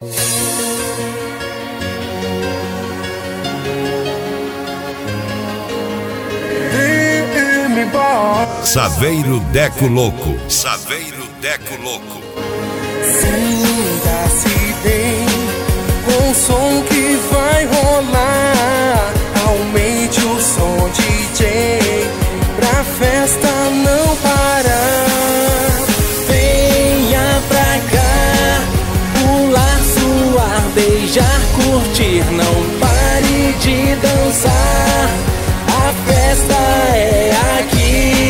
Saveiro Deco Louco. Saveiro Deco Louco. Sinta-se bem com o som que vai rolar. Aumente o som, DJ, pra festa não parar. Venha pra cá, pular, suar, beijar, curtir. Não pare de dançar, a festa é aqui.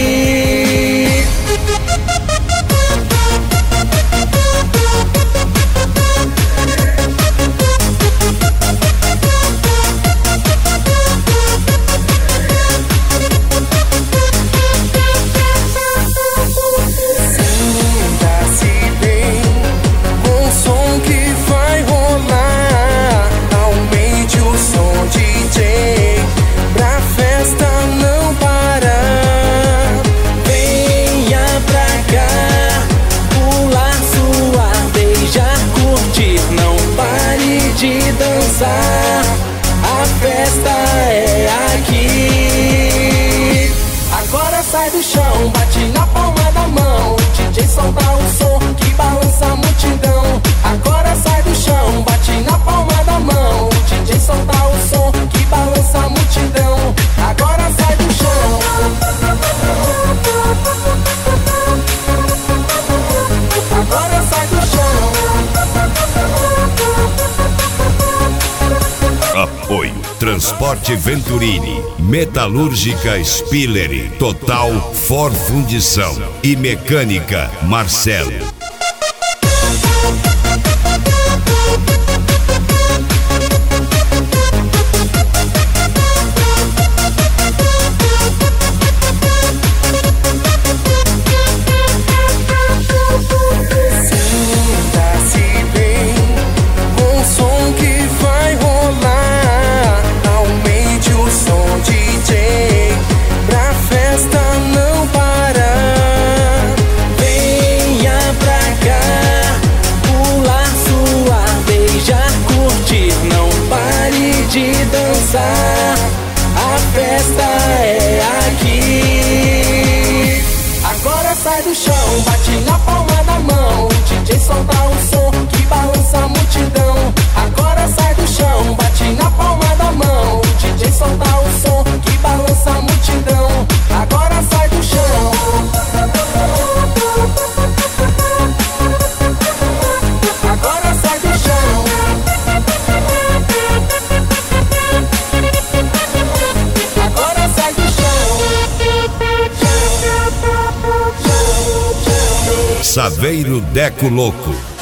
A festa é aqui. Agora sai do chão, bate na palma da mão. DJ solta o som que balança a multidão. Agora sai do chão, bate na palma da mão. DJ solta o som que balança a multidão. Agora sai do chão. Agora sai do chão. Apoio Transporte Venturini, Metalúrgica Spiller, Total For Fundição e Mecânica Marcelo. A festa é aqui. Agora sai do chão, bate na palma da mão. DJ solta o som que balança a multidão. Agora sai do chão, bate na palma da mão. DJ solta o som que balança a multidão. Agora sai do chão. Agora sai do chão. Saveiro Deco Louco.